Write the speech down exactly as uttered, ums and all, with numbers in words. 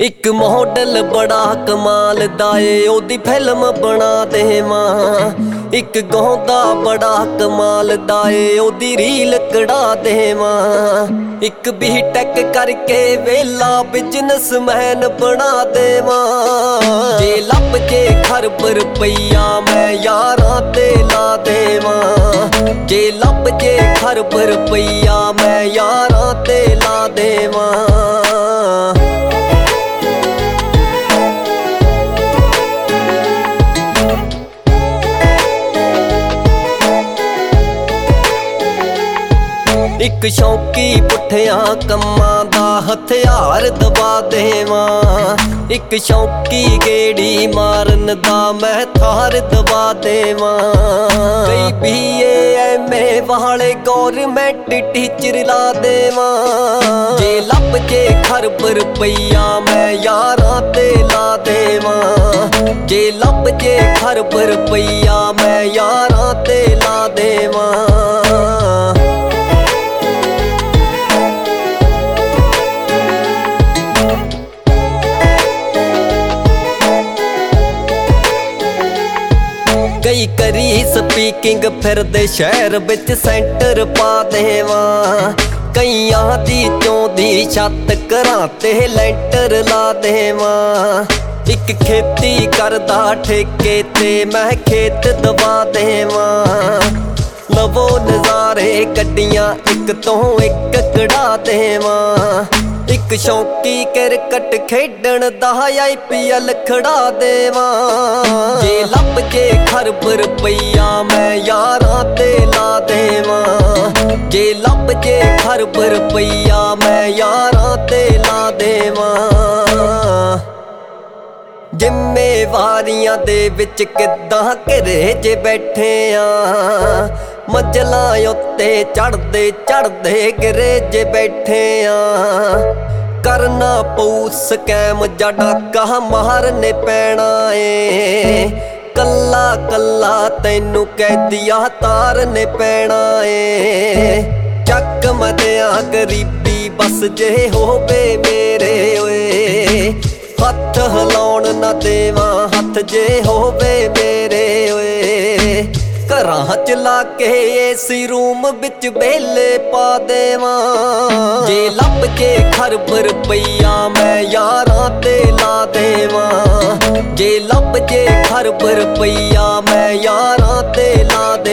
ਇੱਕ ਮਾਡਲ ਬੜਾ ਕਮਾਲ ਦਾ ਏ, ਉਹਦੀ ਫਿਲਮ ਬਣਾ ਦੇਵਾਂ। ਇੱਕ ਗਾਉਂਦਾ ਬੜਾ ਕਮਾਲ ਦਾ ਏ, ਉਹਦੀ ਰੀਲ ਕਢਾ ਦੇਵਾਂ। ਇੱਕ ਬੀਟੈਕ ਕਰਕੇ ਵੇਲਾ ਬਿਜ਼ਨਸਮੈਨ ਬਣਾ ਦੇਵਾਂ। ਜੇ ਲੱਭ ਕੇ ਖਰਬ ਰੁਪਈਆ ਮੈਂ ਯਾਰਾਂ ਤੇ ਲਾ ਦੇਵਾਂ। ਜੇ ਲੱਭ ਕੇ ਖਰਬ ਰੁਪਈਆ ਮੈਂ ਯਾਰਾਂ ਤੇ ਲਾ ਦੇਵਾਂ। ਇੱਕ ਸ਼ੌਂਕੀ ਪੁੱਠਿਆਂ ਕੰਮਾਂ ਦਾ ਹਥਿਆਰ ਦਬਾ ਦੇਵਾਂ। ਇੱਕ ਸ਼ੌਂਕੀ ਗੇੜੀ ਮਾਰਨ ਦਾ ਮੈਂ ਥਾਰ ਦਬਾ ਦੇਵਾਂ। ਕਈ ਬੀਏ ਐਮਏ ਵਾਲੇ ਗੌਰਮੈਂਟ ਟੀਚਰ ਲਾ ਦੇਵਾਂ। ਜੇ ਲੱਭ ਕੇ ਖਰਬ ਰੁਪਈਆ ਮੈਂ ਯਾਰਾਂ ਤੇ ਲਾ ਦੇਵਾਂ। ਜੇ ਲੱਭ ਕੇ ਖਰਬ ਰੁਪਈਆ ਮੈਂ ਯਾਰਾਂ ਤੇ ਲਾ ਦੇਵਾਂ। ਕਈ ਕਰੀ ਸਪੀਕਿੰਗ ਫਿਰਦੇ ਸ਼ਹਿਰ ਵਿੱਚ ਸੈਂਟਰ ਪਾ ਦੇਵਾਂ। ਕਈਆਂ ਦੀ ਚੌਂਦੀ ਛੱਤ ਘਰਾਂ ਤੇ ਲੈਂਟਰ ਲਾ ਦੇਵਾਂ। ਇੱਕ ਖੇਤੀ ਕਰਦਾ ਠੇਕੇ ਤੇ ਮੈਂ ਖੇਤ ਦਬਾ ਦੇਵਾਂ। ਲਵੋ ਨਜ਼ਾਰੇ ਗੱਡੀਆਂ ਇੱਕ ਤੋਂ ਇੱਕ ਕਢਾ ਦੇਵਾਂ। ਇੱਕ ਸ਼ੌਂਕੀ ਕ੍ਰਿਕਟ ਖੇਡਣ ਦਾ ਆਈ ਪੀ ਐਲ ਖੜਾ ਦੇਵਾਂ। ਜੇ ਲੱਭ ਕੇ ਖਰਬ ਰੁਪਈਆ ਮੈਂ ਯਾਰਾਂ ਤੇ ਲਾ ਦੇਵਾਂ। ਜੇ ਲੱਭ ਕੇ ਖਰਬ ਰੁਪਈਆ ਮੈਂ ਯਾਰਾਂ ਤੇ ਲਾ ਦੇਵਾਂ। ਜ਼ਿੰਮੇਵਾਰੀਆਂ ਦੇ ਵਿੱਚ ਕਿੱਦਾਂ ਘਿਰੇ ਜੇ ਬੈਠੇ ਆ। ਮੰਜ਼ਲਾਂ ਉੱਤੇ ਚੜਦੇ ਚੜਦੇ ਗਿਰੇ ਜੇ ਬੈਠੇ ਆ। ਕਰਨਾ ਪਊ ਸਕੈਮ ਜਾਂ ਡਾਕਾ ਮਾਰਨੇ ਪੈਣਾ ਏ। ਕੱਲਾ ਕੱਲਾ ਤੈਨੂੰ ਕੈਦੀਆਂ ਤਾਰਨੇ ਪੈਣਾ ਏ। ਚੱਕ ਮਦਿਆਂ ਗਰੀਬੀ ਬਸ ਜੇ ਹੋਵੇ ਮੇਰੇ ਓਏ। ਹੱਥ ਹਿਲਾਉਣ ਨਾ ਦੇਵਾਂ ਹੱਥ ਜੇ ਹੋਵੇ ਮੇਰੇ ਓਏ। ਘਰਾਂ ਚ ਲਾ ਕੇ ਏਸੀ ਰੂਮ ਵਿੱਚ ਵੇਲੇ ਪਾ ਦੇਵਾਂ। ਜੇ ਲੱਭ ਕੇ ਖਰਬ ਰੁਪਈਆ ਮੈਂ ਯਾਰਾਂ ਤੇ ਲਾ ਦੇਵਾਂ। ਜੇ ਲੱਭ ਕੇ ਖਰਬ ਰੁਪਈਆ ਮੈਂ ਯਾਰਾਂ ਤੇ ਲਾ ਦੇਵਾਂ।